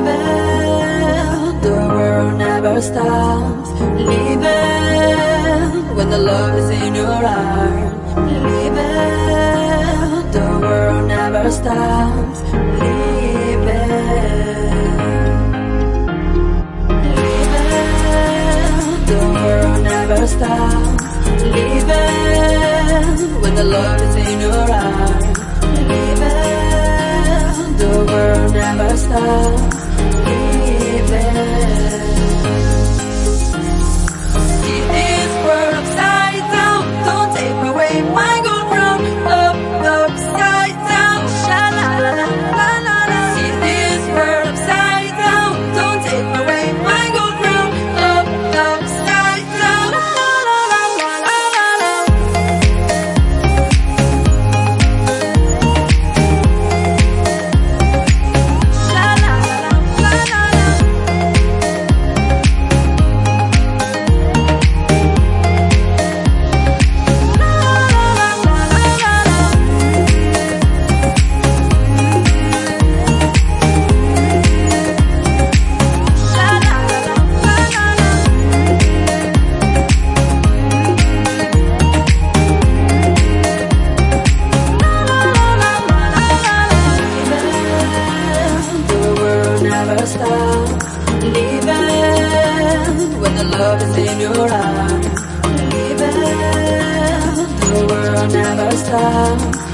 Leaving, the world never stops. Leaving, when the love is in your heart. Leaving, the world never stops. Leaving, the world never stops. Leaving, when the love is in your heart. Leaving, the world never stops. Leaving. See this world upside down, don't take away my gold crown. Up, upside down, sha la la la la la la. See this world upside down, don't take away my gold crown. Up, upside down, la la la la la la la. Sha la la la la la la. Never stop. Leaving, when the love is in your heart. Leaving, the world never stops.